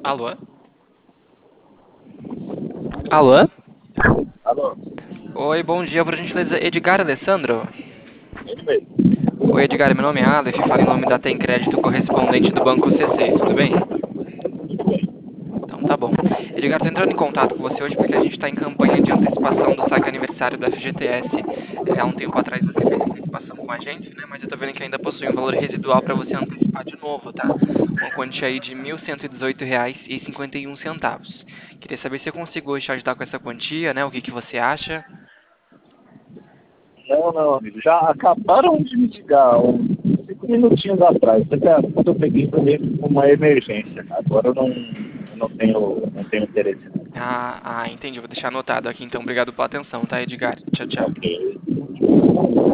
Alô? Alô? Alô, Oi, bom dia, por gentileza, Edgar Alessandro? ele mesmo. Oi, Edgar, meu nome é Aleph, falo em nome da Tem Crédito correspondente do Banco C6, tudo bem? Então tá bom. Edgar, tô entrando em contato com você hoje porque a gente está em campanha de antecipação do saque aniversário do FGTS. Há um tempo atrás você fez antecipação com a gente, né? Mas eu tô vendo que ainda possui um valor residual para você antecipar de novo, tá? Uma quantia aí de R$ 1.118,51. Queria saber se eu consigo te ajudar com essa quantia, né? O que que você acha? Não, não, amigo. Já acabaram de me ligar uns 5 minutinhos atrás. Até quando eu peguei também uma emergência. Agora eu não tenho interesse. Entendi. Vou deixar anotado aqui então. Obrigado pela atenção, tá, Edgar? Tchau, tchau. Ok.